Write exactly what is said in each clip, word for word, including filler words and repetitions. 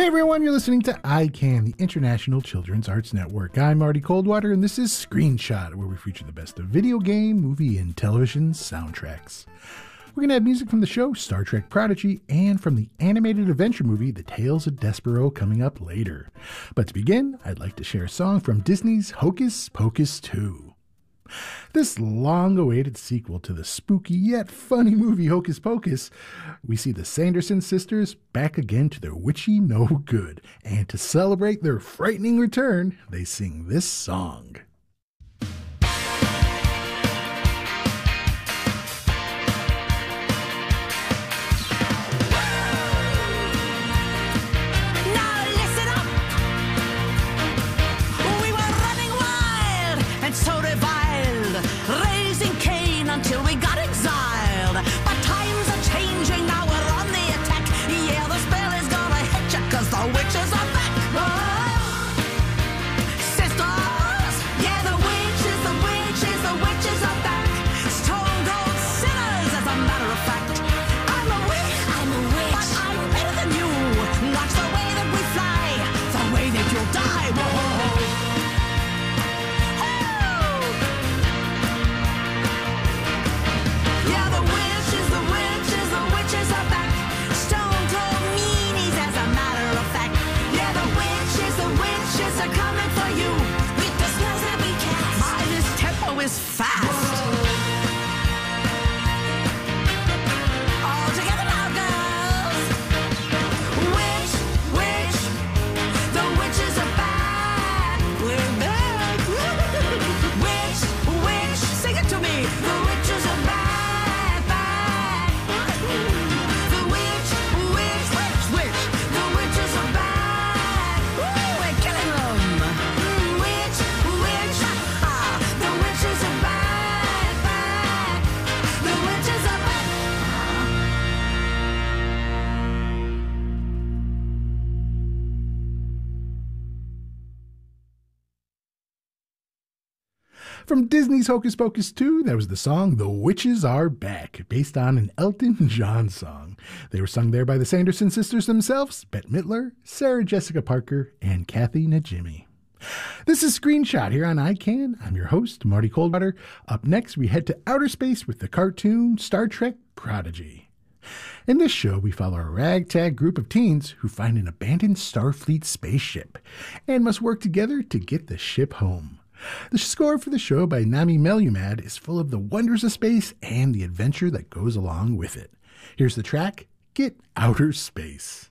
Hey everyone, you're listening to I CAN, the International Children's Arts Network. I'm Marty Coldwater, and this is Screenshot, where we feature the best of video game, movie, and television soundtracks. We're going to have music from the show Star Trek Prodigy and from the animated adventure movie The Tales of Despero coming up later. But to begin, I'd like to share a song from Disney's Hocus Pocus two. This long-awaited sequel to the spooky yet funny movie Hocus Pocus, we see the Sanderson sisters back again to their witchy no good, and to celebrate their frightening return, they sing this song. From Disney's Hocus Pocus two, that was the song The Witches Are Back, based on an Elton John song. They were sung there by the Sanderson sisters themselves, Bette Midler, Sarah Jessica Parker, and Kathy Najimy. This is Screenshot here on I CAN. I'm your host, Marty Coldwater. Up next, we head to outer space with the cartoon Star Trek Prodigy. In this show, we follow a ragtag group of teens who find an abandoned Starfleet spaceship and must work together to get the ship home. The score for the show by Nami Melumad is full of the wonders of space and the adventure that goes along with it. Here's the track, Get Outer Space.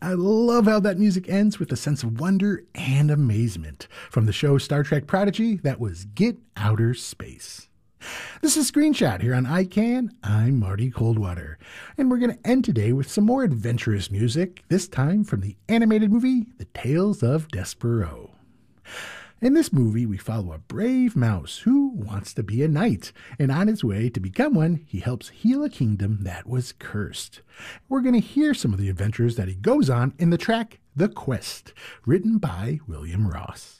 I love how that music ends with a sense of wonder and amazement. From the show Star Trek Prodigy, that was Get Outer Space. This is Screenshot here on I Can. I'm Marty Coldwater. And we're going to end today with some more adventurous music, this time from the animated movie, The Tales of Despero. In this movie, we follow a brave mouse who wants to be a knight, and on his way to become one, he helps heal a kingdom that was cursed. We're going to hear some of the adventures that he goes on in the track The Quest, written by William Ross.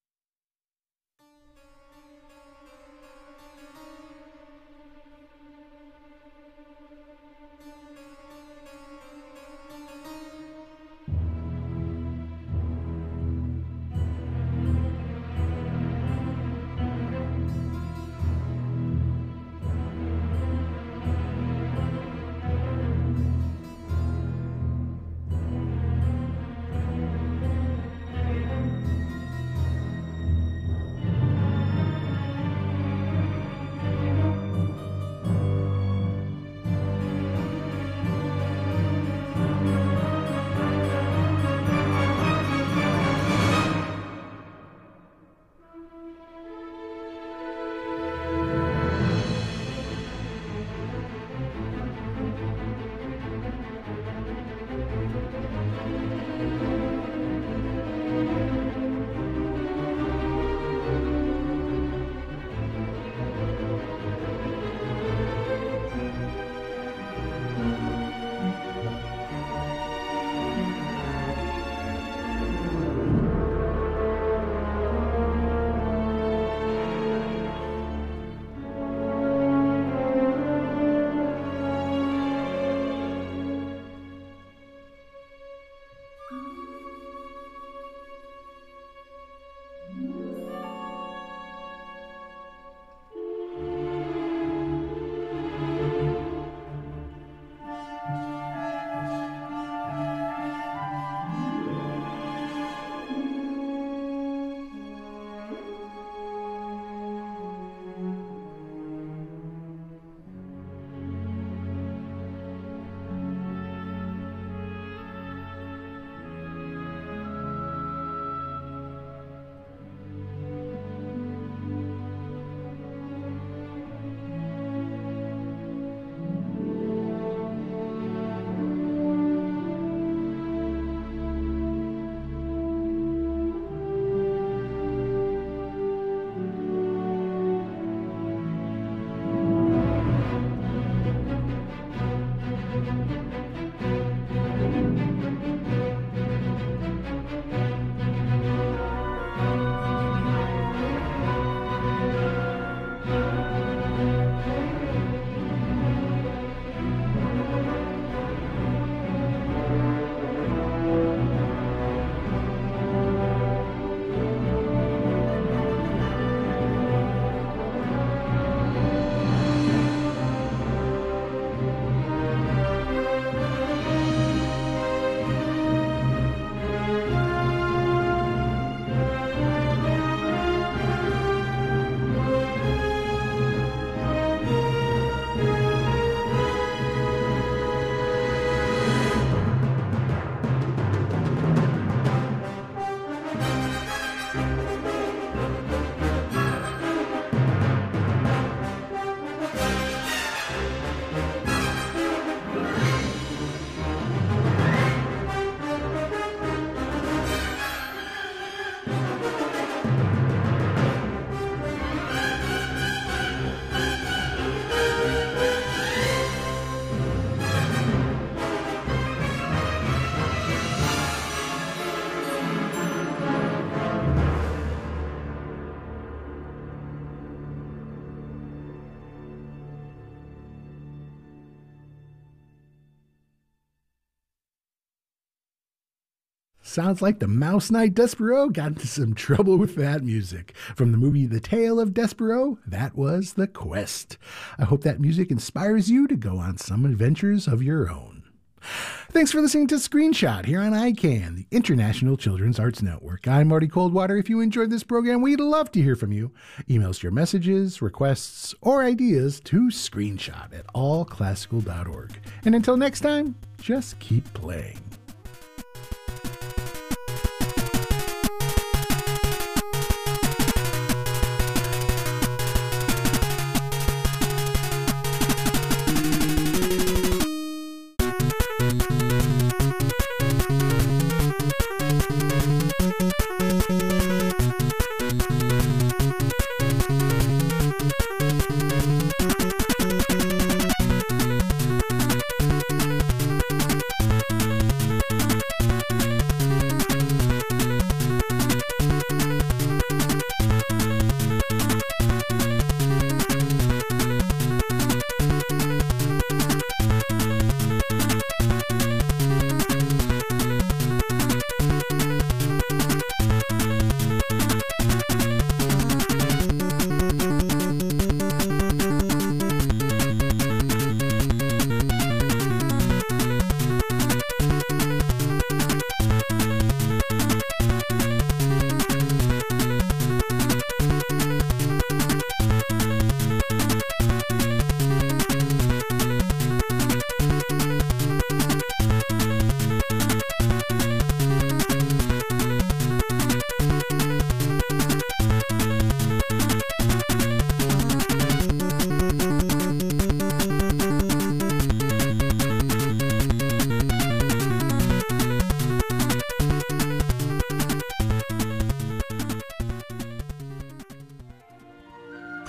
Sounds like the Mouse Knight Despero got into some trouble with that music. From the movie The Tale of Despero, that was The Quest. I hope that music inspires you to go on some adventures of your own. Thanks for listening to Screenshot here on I CAN, the International Children's Arts Network. I'm Marty Coldwater. If you enjoyed this program, we'd love to hear from you. Email us your messages, requests, or ideas to screenshot at all classical dot org. And until next time, just keep playing.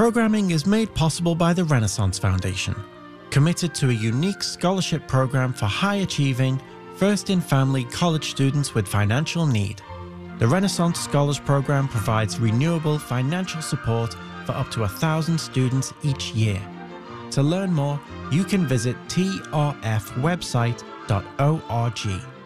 Programming is made possible by the Renaissance Foundation, committed to a unique scholarship program for high-achieving, first-in-family college students with financial need. The Renaissance Scholars Program provides renewable financial support for up to one thousand students each year. To learn more, you can visit t r f website dot org.